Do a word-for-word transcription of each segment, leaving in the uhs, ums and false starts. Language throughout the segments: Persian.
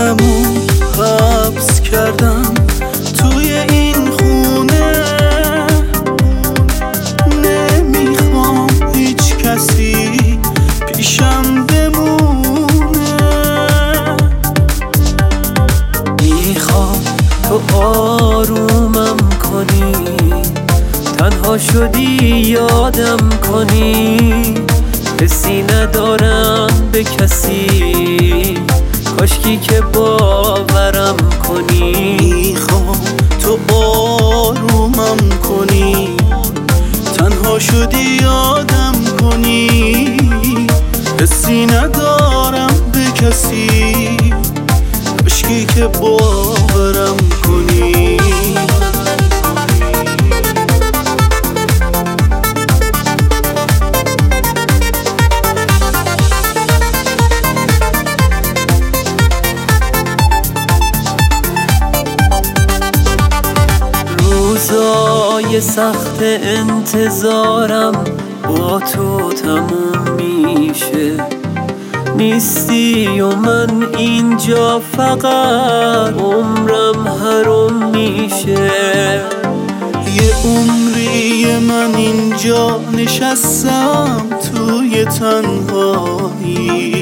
خودمو حبس کردم توی این خونه، نمیخوام هیچ کسی پیشم بمونه. میخوام تو آرومم کنی، تنها شدی یادم کنی، حسی ندارم به کسی، کاشکی که باورم کنی. میخوام تو آرومم کنی، تنها شدی یادم کنی، حسی ندارم به کسی، کاشکی که باورم کنی. روزای سخت انتظارم با تو تموم میشه، نیستی و من اینجا فقط عمرم حروم میشه. یه عمری من اینجا نشستم توی تنهایی،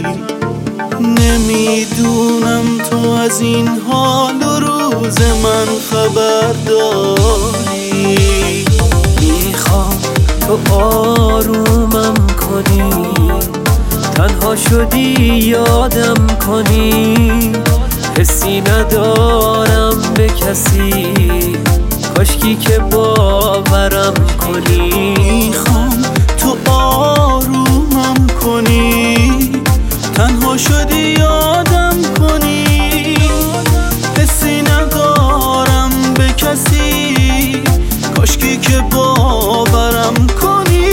نمیدونم تو از این حال و روز من خبر داری. میخوام تو آرومم کنی، تنها شدی یادم کنی، حسی ندارم به کسی، کاشکی که باورم کنی. میخوام تو آرومم کنی، تنها شدی یادم کنی، حسی ندارم به کسی، کاشکی که باورم کنی.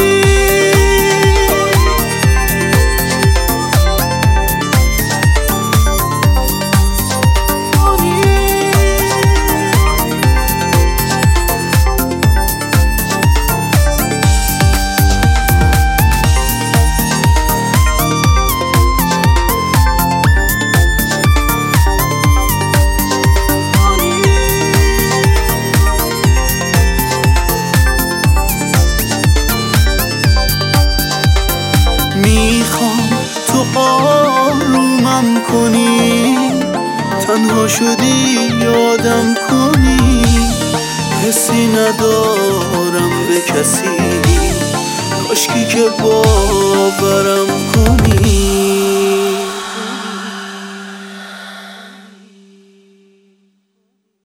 میخوام تو آرومم کنی، تنها شدی یادم کنی، حسی ندارم به کسی، کاشکی که باورم کنی.